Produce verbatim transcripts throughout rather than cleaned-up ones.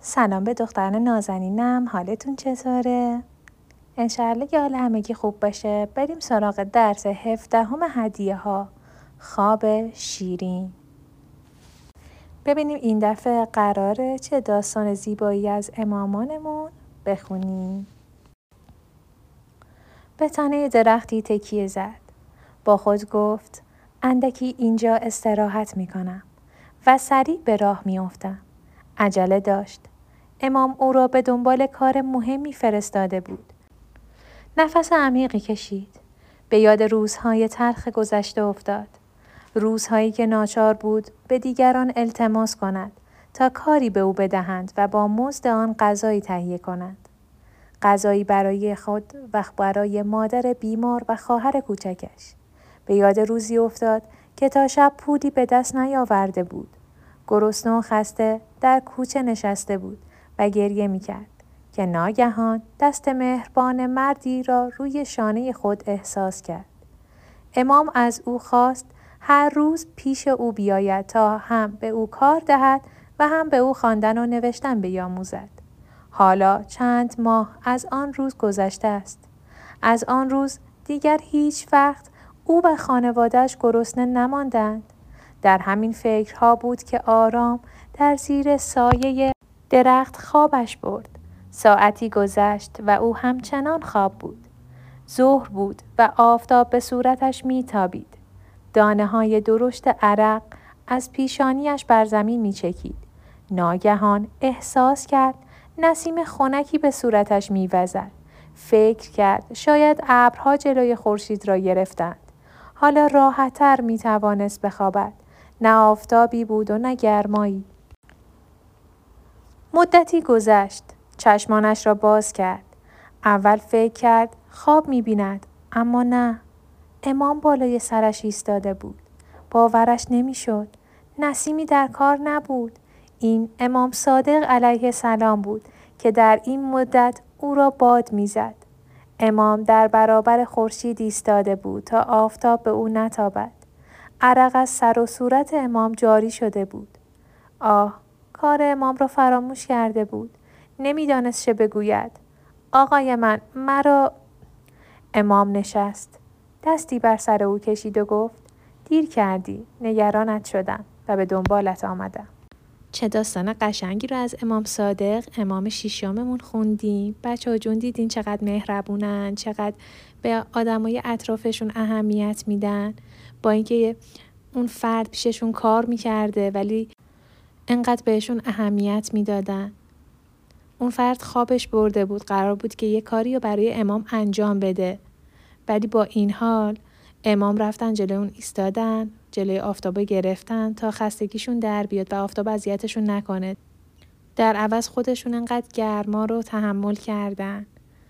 سلام به دختران نازنینم، حالتون چطوره؟ انشالله که حال همگی خوب باشه. بریم سراغ درس هفدهم هدیه ها، خواب شیرین. ببینیم این دفعه قراره چه داستان زیبایی از امامانمون بخونیم. به تنه درختی تکیه زد. با خود گفت اندکی اینجا استراحت می کنم و سریع به راه می افتم. عجله داشت. امام او را به دنبال کار مهمی فرستاده بود. نفس عمیقی کشید. به یاد روزهای تلخ گذشته افتاد. روزهایی که ناچار بود به دیگران التماس کند تا کاری به او بدهند و با مزد آن غذایی تهیه کنند. غذایی برای خود و برای مادر بیمار و خواهر کوچکش. به یاد روزی افتاد که تا شب پولی به دست نیاورده بود. گرسنه و خسته در کوچه نشسته بود و گریه می‌کرد که ناگهان دست مهربان مردی را روی شانه خود احساس کرد. امام از او خواست هر روز پیش او بیاید تا هم به او کار دهد و هم به او خواندن و نوشتن بیاموزد. حالا چند ماه از آن روز گذشته است. از آن روز دیگر هیچ وقت او و خانواده‌اش گرسنه نماندند. در همین فکرها بود که آرام در زیر سایه درخت خوابش برد. ساعتی گذشت و او همچنان خواب بود. ظهر بود و آفتاب به صورتش میتابید. دانه های درشت عرق از پیشانیش بر زمین میچکید. ناگهان احساس کرد نسیم خنکی به صورتش میوزد. فکر کرد شاید ابرها جلوی خورشید را گرفتند. حالا راحت‌تر میتوانست بخوابد. نه آفتابی بود و نه گرمایی. مدتی گذشت. چشمانش را باز کرد. اول فکر کرد خواب می‌بیند، اما نه. امام بالای سرش ایستاده بود. باورش نمی‌شد. نسیمی در کار نبود. این امام صادق علیه السلام بود که در این مدت او را باد می‌زد. امام در برابر خورشید ایستاده بود تا آفتاب به او نتابد. عرق از سر و صورت امام جاری شده بود. آه، کار امام را فراموش کرده بود. نمیدانست چه بگوید. آقای من، مرا... امام نشست. دستی بر سر او کشید و گفت دیر کردی، نگرانت شدم و به دنبالت آمدم. چه داستان قشنگی رو از امام صادق، امام شیشممون خوندیم. بچه ها جون دیدین چقدر مهربونن، چقدر به آدمای اطرافشون اهمیت میدن. با اینکه اون فرد پیششون کار میکرده ولی انقدر بهشون اهمیت میدادن. اون فرد خوابش برده بود، قرار بود که یه کاری رو برای امام انجام بده، ولی با این حال امام رفتن جلوی اون ایستادن، جلوی آفتاب گرفتن تا خستگیشون در بیاد و آفتاب اذیتشون نکنه. در عوض خودشون انقدر گرما رو تحمل کردن.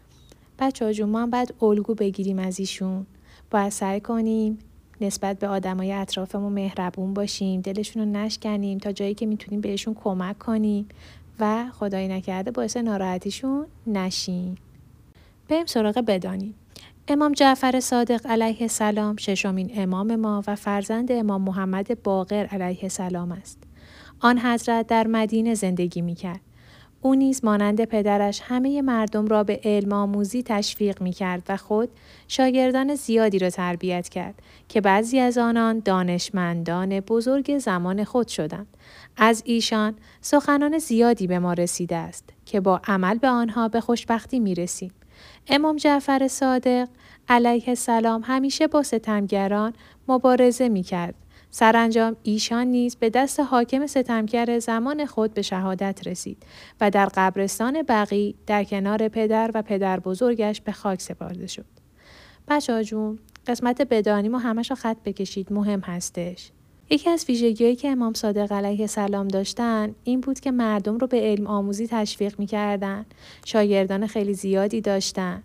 بچه‌ها جون، ما هم باید الگو بگیریم از ایشون. باید سعی کنیم نسبت به آدمای اطرافمون مهربون باشیم، دلشون رو نشکنیم، تا جایی که میتونیم بهشون کمک کنیم و خدای نکرده باعث ناراحتیشون نشیم. بریم سراغ بدانیم. امام جعفر صادق علیه السلام ششمین امام ما و فرزند امام محمد باقر علیه السلام است. آن حضرت در مدینه زندگی میکرد. او نیز مانند پدرش همه مردم را به علم آموزی تشویق میکرد و خود شاگردان زیادی را تربیت کرد که بعضی از آنان دانشمندان بزرگ زمان خود شدند. از ایشان سخنان زیادی به ما رسیده است که با عمل به آنها به خوشبختی میرسیم. امام جعفر صادق علیه السلام همیشه با ستمگران مبارزه میکرد. سرانجام ایشان نیز به دست حاکم ستمگر زمان خود به شهادت رسید و در قبرستان بقیع در کنار پدر و پدر بزرگش به خاک سپرده شد. بچه‌ها جون، قسمت بدانیم و همش رو خط بکشید، مهم هستش. یکی از ویژگی‌هایی که امام صادق علیه السلام داشتن این بود که مردم رو به علم آموزی تشویق می‌کردن. شاگردان خیلی زیادی داشتن.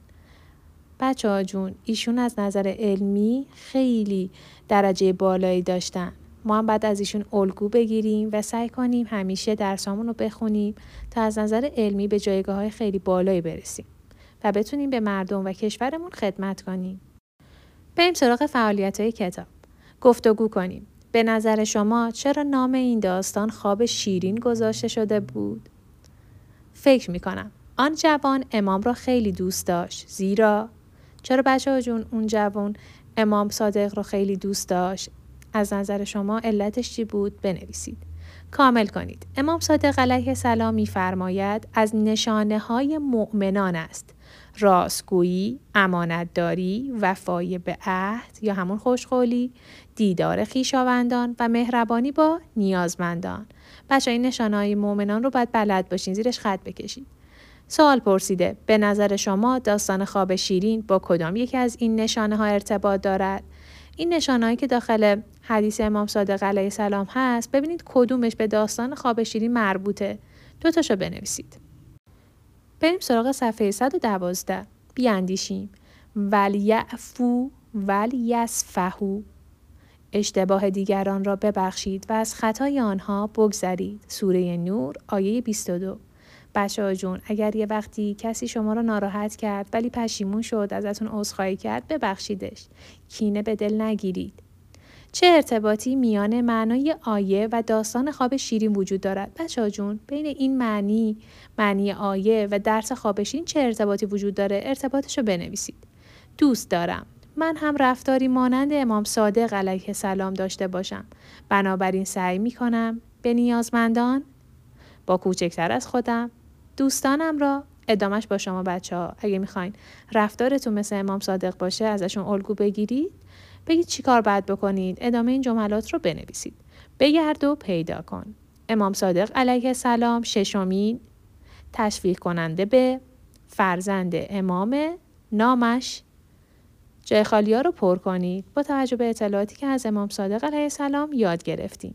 بچه‌ها جون، ایشون از نظر علمی خیلی درجه بالایی داشتن. ما هم باید از ایشون الگو بگیریم و سعی کنیم همیشه درسامون رو بخونیم تا از نظر علمی به جایگاه‌های خیلی بالایی برسیم و بتونیم به مردم و کشورمون خدمت کنیم. بریم سراغ فعالیت‌های کتاب. گفتگو کنیم. به نظر شما چرا نام این داستان خواب شیرین گذاشته شده بود؟ فکر میکنم آن جوان امام را خیلی دوست داشت. زیرا چرا بچه ها جون اون جوان امام صادق را خیلی دوست داشت؟ از نظر شما علتش چی بود؟ بنویسید. کامل کنید. امام صادق علیه السلام می‌فرماید از نشانه های مؤمنان است راستگویی، امانتداری، وفای به عهد یا همون خوشقولی، دیدار خویشاوندان و مهربانی با نیازمندان. بچه این نشانه های مؤمنان رو باید بلد باشین، زیرش خط بکشید. سوال پرسیده به نظر شما داستان خواب شیرین با کدام یکی از این نشانه ها ارتباط دارد؟ این نشانه‌هایی که داخل حدیث امام صادق علیه السلام هست ببینید کدومش به داستان خواب شیرین مربوطه. دو تاشو بنویسید. بریم سراغ صفحه صد و دوازده. بیاندیشیم. ولیعفو ولیصفحوا. اشتباه دیگران را ببخشید و از خطای آنها بگذرید. سوره نور آیه بیست و دو. بچه ها جون اگر یه وقتی کسی شما رو ناراحت کرد ولی پشیمون شد ازتون عذرخواهی کرد ببخشیدش. کینه به دل نگیرید. چه ارتباطی میان معنای آیه و داستان خواب شیرین وجود دارد؟ بچه ها جون بین این معنی معنی آیه و درس خواب شیرین چه ارتباطی وجود داره؟ ارتباطش رو بنویسید. دوست دارم من هم رفتاری مانند امام صادق علیه السلام داشته باشم. بنابراین سعی میکنم به نیازمندان با کوچکتر از خودم دوستانم را ادامش با شما بچه ها اگه میخواین رفتارتون مثل امام صادق باشه ازشون الگو بگیرید بگید چی کار باید بکنید. ادامه این جملات رو بنویسید. بگرد و پیدا کن. امام صادق علیه السلام ششمین تشویق کننده به فرزند امام نامش. جای خالی ها رو پر کنید با توجه به اطلاعاتی که از امام صادق علیه السلام یاد گرفتیم.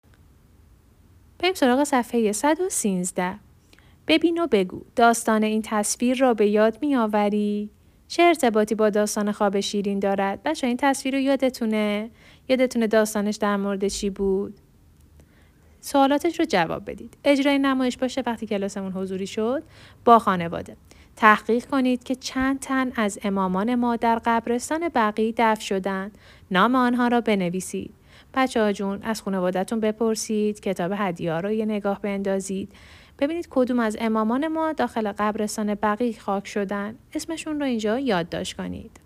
بریم سراغ صفحه صد و سیزده. ببین و بگو داستان این تصویر را به یاد می آوری؟ چه ارتباطی با داستان خواب شیرین دارد؟ بچه این تصویر رو یادتونه؟ یادتونه داستانش در مورد چی بود؟ سوالاتش رو جواب بدید. اجرای نمایش باشه وقتی کلاسمون حضوری شد با خانواده. تحقیق کنید که چند تن از امامان ما در قبرستان بقیع دفن شدند. نام آنها را بنویسید. بچه ها جون از خانواده‌تون بپرسید، کتاب هدیه‌ها رو یه نگاه بندازید. ببینید کدوم از امامان ما داخل قبرستان بقیع خاک شدن. اسمشون رو اینجا یادداشت کنید.